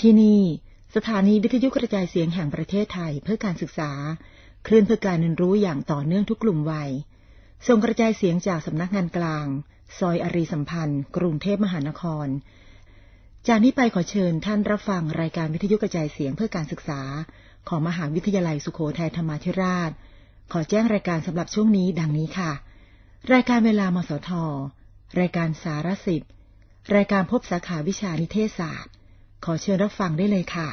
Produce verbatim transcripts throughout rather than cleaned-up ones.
ที่นี่สถานีวิทยุกระจายเสียงแห่งประเทศไทยเพื่อการศึกษาคลื่นเพื่อการเรียนรู้อย่างต่อเนื่องทุกกลุ่มวัยส่งกระจายเสียงจากสำนักงานกลางซอยอารีสัมพันธ์กรุงเทพมหานครจากนี้ไปขอเชิญท่านรับฟังรายการวิทยุกระจายเสียงเพื่อการศึกษาของมหาวิทยาลัยสุโขทัยธรรมาธิราชขอแจ้งรายการสำหรับช่วงนี้ดังนี้ค่ะรายการเวลามสทรายการสารสิบรายการพบสาขาวิชานิเทศศาสตร์ขอเชิญรับฟังได้เลยค่ะ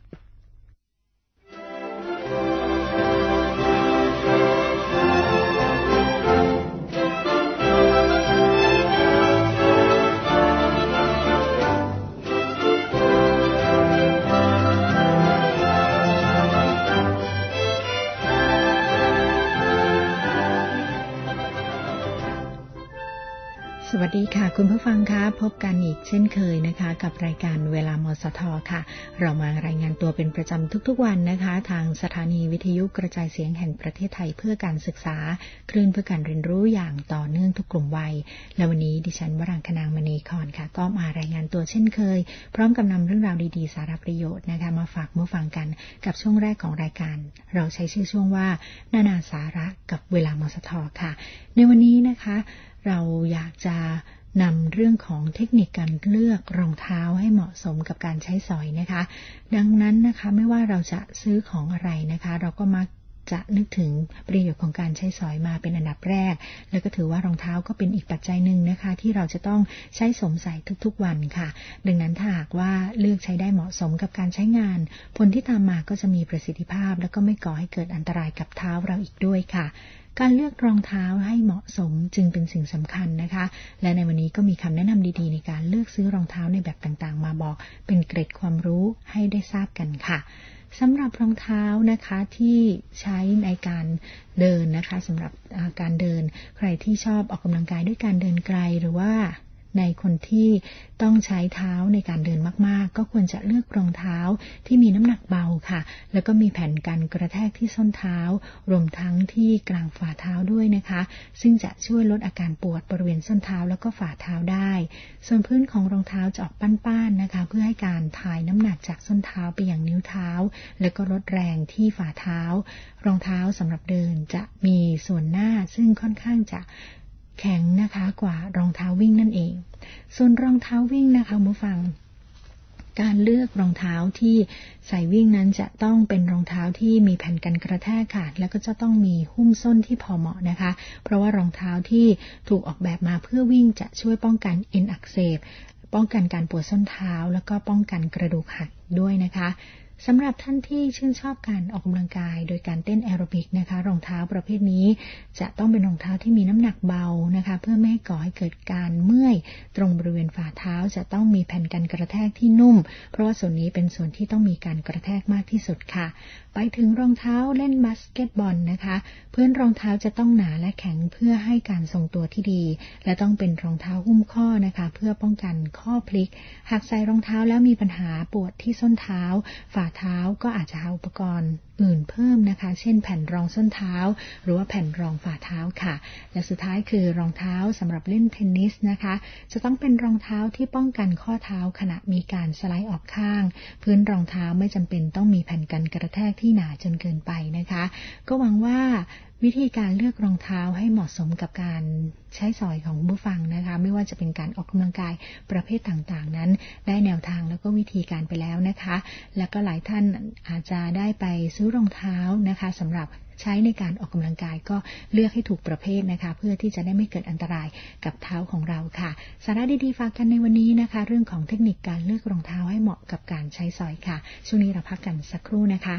สวัสดีค่ะคุณผู้ฟังคะพบกันอีกเช่นเคยนะคะกับรายการเวลามสทค่ะเรามารายงานตัวเป็นประจำทุกๆวันนะคะทางสถานีวิทยุกระจายเสียงแห่งประเทศไทยเพื่อการศึกษาคลื่นเพื่อการเรียนรู้อย่างต่อเนื่องทุกกลุ่มวัยและวันนี้ดิฉันวรังคนางมณีครค่ะก็มารายงานตัวเช่นเคยพร้อมกับนำเรื่องราวดีๆสาระประโยชน์นะคะมาฝากผู้ฟังกันกับช่วงแรกของรายการเราใช้ชื่อช่วงว่านานาสาระกับเวลามสทค่ะในวันนี้นะคะเราอยากจะนำเรื่องของเทคนิคการเลือกรองเท้าให้เหมาะสมกับการใช้สอยนะคะดังนั้นนะคะไม่ว่าเราจะซื้อของอะไรนะคะเราก็มักจะนึกถึงประโยชน์ของการใช้สอยมาเป็นอันดับแรกแล้วก็ถือว่ารองเท้าก็เป็นอีกปัจจัยหนึ่งนะคะที่เราจะต้องใช้สวมใส่ทุกๆวันค่ะดังนั้นถ้าหากว่าเลือกใช้ได้เหมาะสมกับการใช้งานผลที่ตามมาก็จะมีประสิทธิภาพแล้วก็ไม่ก่อให้เกิดอันตรายกับเท้าเราอีกด้วยค่ะการเลือกรองเท้าให้เหมาะสมจึงเป็นสิ่งสำคัญนะคะและในวันนี้ก็มีคำแนะนำดีๆในการเลือกซื้อรองเท้าในแบบต่างๆมาบอกเป็นเกร็ดความรู้ให้ได้ทราบกันค่ะสำหรับรองเท้านะคะที่ใช้ในการเดินนะคะสำหรับการเดินใครที่ชอบออกกำลังกายด้วยการเดินไกลหรือว่าในคนที่ต้องใช้เท้าในการเดินมากๆก็ควรจะเลือกรองเท้าที่มีน้ำหนักเบาค่ะแล้วก็มีแผ่นกันกระแทกที่ส้นเท้ารวมทั้งที่กลางฝ่าเท้าด้วยนะคะซึ่งจะช่วยลดอาการปวดบริเวณส้นเท้าแล้วก็ฝ่าเท้าได้ส่วนพื้นของรองเท้าจะออกป้านๆนะคะเพื่อให้การถ่ายน้ำหนักจากส้นเท้าไปยังนิ้วเท้าแล้วก็ลดแรงที่ฝ่าเท้ารองเท้าสำหรับเดินจะมีส่วนหน้าซึ่งค่อนข้างจะแข็งนะคะกว่ารองเท้าวิ่งนั่นเองส่วนรองเท้าวิ่งนะคะผู้ฟังการเลือกรองเท้าที่ใส่วิ่งนั้นจะต้องเป็นรองเท้าที่มีแผ่นกันกระแทกค่ะแล้วก็จะต้องมีหุ้มส้นที่พอเหมาะนะคะเพราะว่ารองเท้าที่ถูกออกแบบมาเพื่อวิ่งจะช่วยป้องกันเอ็นอักเสบป้องกันการปวดส้นเท้าแล้วก็ป้องกันกระดูกหักด้วยนะคะสำหรับท่านที่ชื่นชอบการออกกำลังกายโดยการเต้นแอโรบิกนะคะรองเท้าประเภทนี้จะต้องเป็นรองเท้าที่มีน้ำหนักเบานะคะเพื่อไม่ให้ก่อให้เกิดการเมื่อยตรงบริเวณฝ่าเท้าจะต้องมีแผ่นกันกระแทกที่นุ่มเพราะว่าส่วนนี้เป็นส่วนที่ต้องมีการกระแทกมากที่สุดค่ะไปถึงรองเท้าเล่นบาสเกตบอลนะคะพื้นรองเท้าจะต้องหนาและแข็งเพื่อให้การทรงตัวที่ดีและต้องเป็นรองเท้าหุ้มข้อนะคะเพื่อป้องกันข้อพลิกหากใส่รองเท้าแล้วมีปัญหาปวดที่ส้นเท้าฝ่าเท้าก็อาจจะหาอุปกรณ์อื่นเพิ่มนะคะเช่นแผ่นรองส้นเท้าหรือว่าแผ่นรองฝ่าเท้าค่ะและสุดท้ายคือรองเท้าสำหรับเล่นเทนนิสนะคะจะต้องเป็นรองเท้าที่ป้องกันข้อเท้าขณะมีการสไลด์ออกข้างพื้นรองเท้าไม่จำเป็นต้องมีแผ่นกันกระแทกที่หนาจนเกินไปนะคะก็หวังว่าวิธีการเลือกรองเท้าให้เหมาะสมกับการใช้สอยของผู้ฟังนะคะไม่ว่าจะเป็นการออกกำลังกายประเภทต่างๆนั้นได้แนวทางแล้วก็วิธีการไปแล้วนะคะแล้วก็หลายท่านอาจจะได้ไปซื้อรองเท้านะคะสำหรับใช้ในการออกกำลังกายก็เลือกให้ถูกประเภทนะคะเพื่อที่จะได้ไม่เกิดอันตรายกับเท้าของเราค่ะสาระดีๆฝากกันในวันนี้นะคะเรื่องของเทคนิคการเลือกรองเท้าให้เหมาะกับการใช้สอยค่ะช่วงนี้เราพักกันสักครู่นะคะ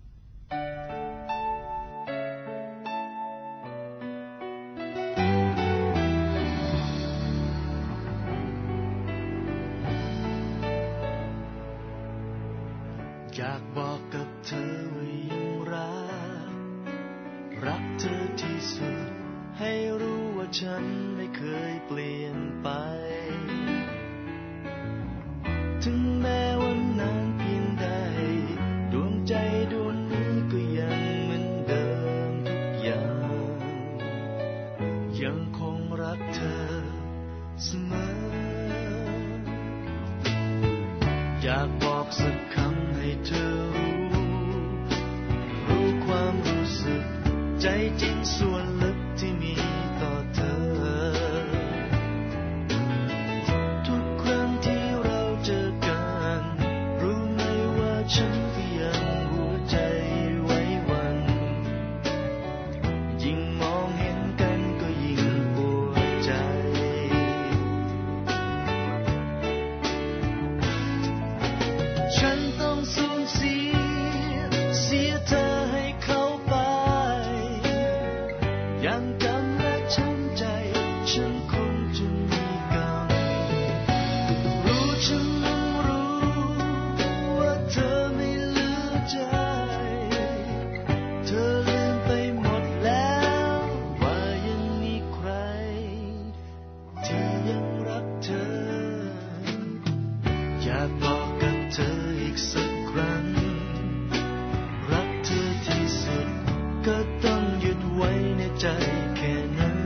อยากบอกกับเธอว่ายังรักรักเธอที่สุดให้รู้ว่าฉันไม่เคยเปลี่ยนไปถึงแม้ว่านานเพียงใดดวงใจดวงนี้ก็ยังเหมือนเดิมทุกอย่างยังคงรักเธอเสมออยากบอกสักคำให้เธอรู้รู้ความรู้สึกใจจริงส่วนลึกที่มีต่อเธอทุกครั้งที่เราเจอกันรู้ไหมว่าฉันก็ยังหัวใจไว้วันยิ่งมองเห็นกันก็ยิ่งปวดใจฉันต้องสูญเสียเสียเธอให้เขาไปยังจำและช้ำใจฉันคงจะมีกรรมรู้ฉันนั้นรู้ว่าเธอไม่เหลือใจเธอลืมไปหมดแล้วว่ายังมีใครที่ยังรักเธออยากบอกกับเธออีกสักครั้งรักเธอที่สุดก็ต้องหยุดไว้ในใจแค่นั้น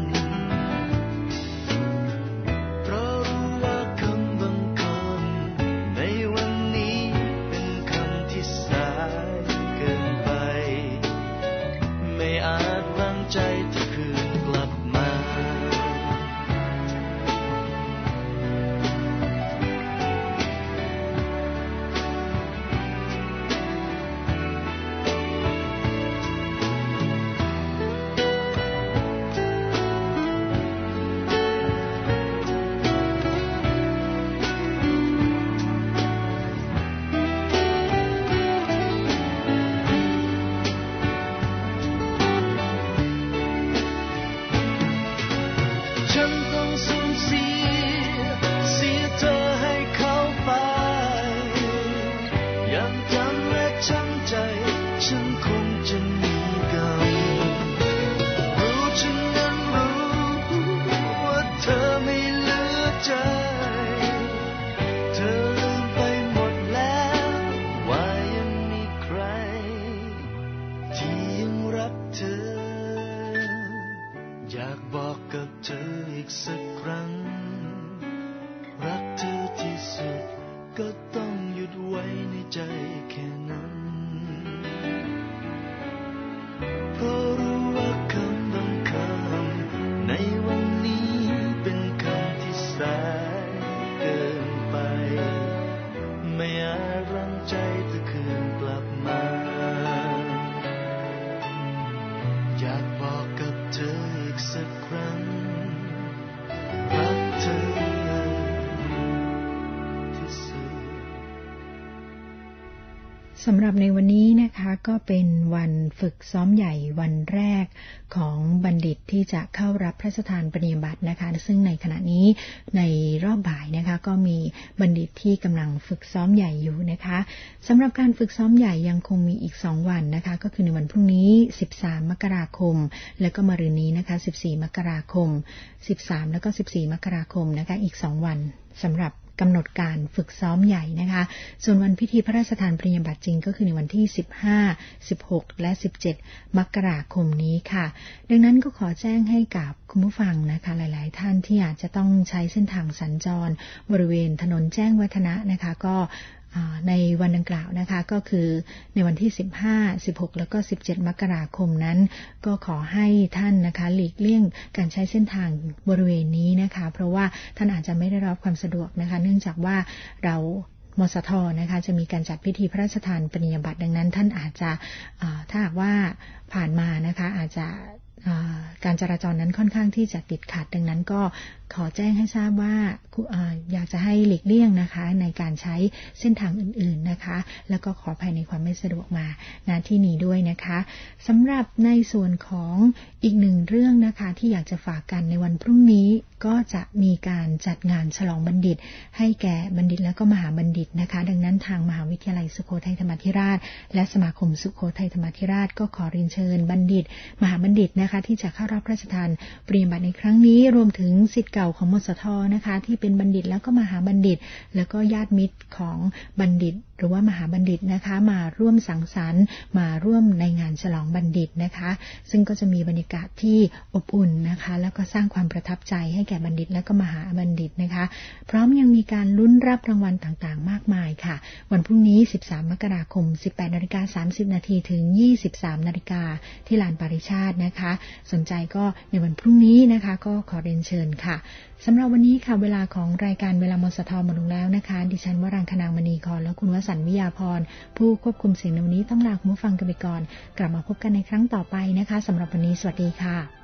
เพราะรู้ว่าคำบางคำในวันนี้เป็นคำที่สายเกินไปไม่อาจรั้งใจเธอคืนกลับมาฉันต้องสูญเสียเสียเธอให้เขาไปยังจำและช้ำใจฉันคงจะมีกรรมรู้ฉันนั้นรู้ว่าเธอไม่เหลือใจเธอลืมไปหมดแล้วว่ายังมีใครที่ยังรักเธออยากบอกกับเธออีกสักครั้งรักเธอที่สุดก็ต้องหยุดไว้ในใจแค่นั้นเพราะรู้ว่าคำบางคำในวันนี้เป็นคำที่สายเกินไปไม่อาจรั้งใจเธอคืนกลับมาอยากบอกกับเธออีกสักครั้งรักเธอที่สุดสำหรับในวันนี้นะคะก็เป็นวันฝึกซ้อมใหญ่วันแรกของบัณฑิตที่จะเข้ารับพระราชทานปริญญาบัตรนะคะซึ่งในขณะนี้ในรอบบ่ายนะคะก็มีบัณฑิตที่กำลังฝึกซ้อมใหญ่อยู่นะคะสำหรับการฝึกซ้อมใหญ่ยังคงมีอีกสองวันนะคะก็คือในวันพรุ่งนี้สิบสามมกราคมแล้วก็มะรืนนี้นะคะสิบสี่มกราคมสิบสามแล้วก็สิบสี่มกราคมนะคะอีกสองวันสำหรับกำหนดการฝึกซ้อมใหญ่นะคะส่วนวันพิธีพระราชทานปริญญาบัตรจริงก็คือในวันที่สิบห้า สิบหกและสิบเจ็ดมกราคมนี้ค่ะดังนั้นก็ขอแจ้งให้กับคุณผู้ฟังนะคะหลายๆท่านที่อาจจะต้องใช้เส้นทางสัญจรบริเวณถนนแจ้งวัฒนะนะคะก็ในวันดังกล่าวนะคะก็คือในวันที่สิบห้า สิบหกแล้วก็สิบเจ็ดมกราคมนั้นก็ขอให้ท่านนะคะหลีกเลี่ยงการใช้เส้นทางบริเวณนี้นะคะเพราะว่าท่านอาจจะไม่ได้รับความสะดวกนะคะเนื่องจากว่าเรามสทนะคะจะมีการจัดพิธีพระราชทานปริญญาบัตรดังนั้นท่านอาจจะถ้าหากว่าผ่านมานะคะอาจจะการจราจรนั้นค่อนข้างที่จะติดขัดดังนั้นก็ขอแจ้งให้ทราบว่าอยากจะให้หลีกเลี่ยงนะคะในการใช้เส้นทางอื่นๆนะคะแล้วก็ขออภัยในความไม่สะดวกมาณที่นี้ด้วยนะคะสำหรับในส่วนของอีกหนึ่งเรื่องนะคะที่อยากจะฝากกันในวันพรุ่งนี้ก็จะมีการจัดงานฉลองบัณฑิตให้แก่บัณฑิตและก็มหาบัณฑิตนะคะดังนั้นทางมหาวิทยาลัยสุโขทัยธรรมาธิราชและสมาคมสุโขทัยธรรมาธิราชก็ขอเรียนเชิญบัณฑิตมหาบัณฑิตนะคะที่จะเข้ารับพระราชทานปริญญาบัตรในครั้งนี้รวมถึงศิษย์เก่าของมสทนะคะที่เป็นบัณฑิตแล้วก็มหาบัณฑิตแล้วก็ญาติมิตรของบัณฑิตหรือว่ามหาบัณฑิตนะคะมาร่วมสังสรรค์มาร่วมในงานฉลองบัณฑิตนะคะซึ่งก็จะมีบรรยากาศที่อบอุ่นนะคะแล้วก็สร้างความประทับใจให้แก่บัณฑิตและก็มหาบัณฑิตนะคะพร้อมยังมีการลุ้นรับรางวัลต่างๆมากมายค่ะวันพรุ่งนี้สิบสามมกราคม สิบแปดนาฬิกาสามสิบนาทีถึงยี่สิบสามนาฬิกาที่ลานปาริชาตินะคะสนใจก็ในวันพรุ่งนี้นะคะก็ขอเรียนเชิญค่ะสำหรับวันนี้ค่ะเวลาของรายการเวลามสทหมดลงแล้วนะคะดิฉันวรังคนางมณีกรและคุณวสันต์วิยาพรผู้ควบคุมเสียงในวันนี้ต้องลาคุณผู้ฟังกันไปก่อนกลับมาพบกันในครั้งต่อไปนะคะสำหรับวันนี้สวัสดีค่ะ